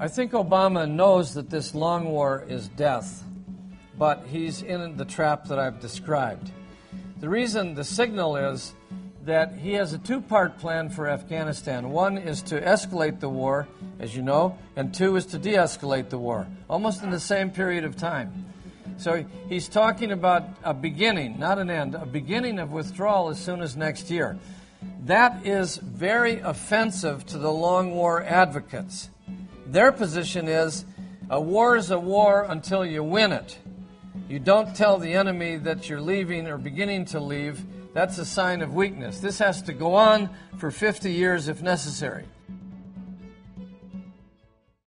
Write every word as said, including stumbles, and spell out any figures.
I think Obama knows that this long war is death, but he's in the trap that I've described. The reason, the signal is that he has a two-part plan for Afghanistan. One is to escalate the war, as you know, and two is to de-escalate the war, almost in the same period of time. So he's talking about a beginning, not an end, a beginning of withdrawal as soon as next year. That is very offensive to the long war advocates. Their position is, a war is a war until you win it. You don't tell the enemy that you're leaving or beginning to leave. That's a sign of weakness. This has to go on for fifty years if necessary.